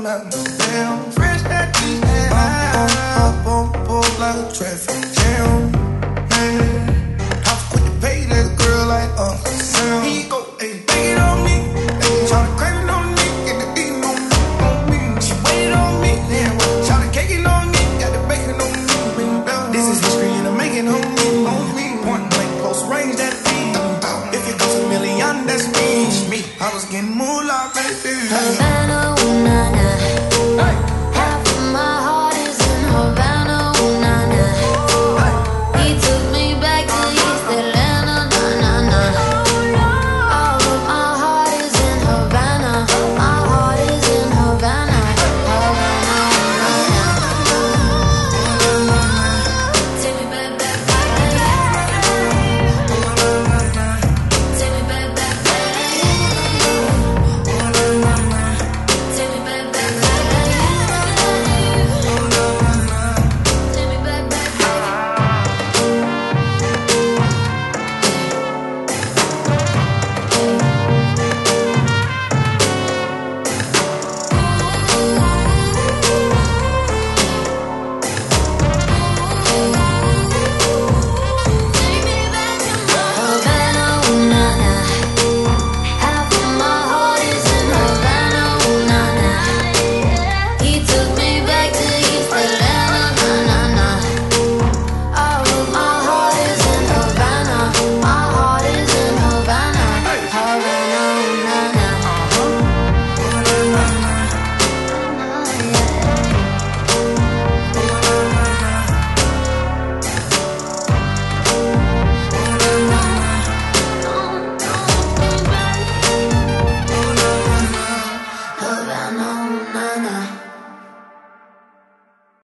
like no damn. Fresh that beat and up on board like a traffic jam. Man, I was quick to pay that girl like Sam. He go, hey, bang it on me. Hey, tryna crack it on me, get the beat on me. She waited on me, yeah, tryna cake it on me, got the bacon on me. This is history and I'm making on me. Point blank, close range, that beat. If it goes a million, that's me. I was getting moolah, baby.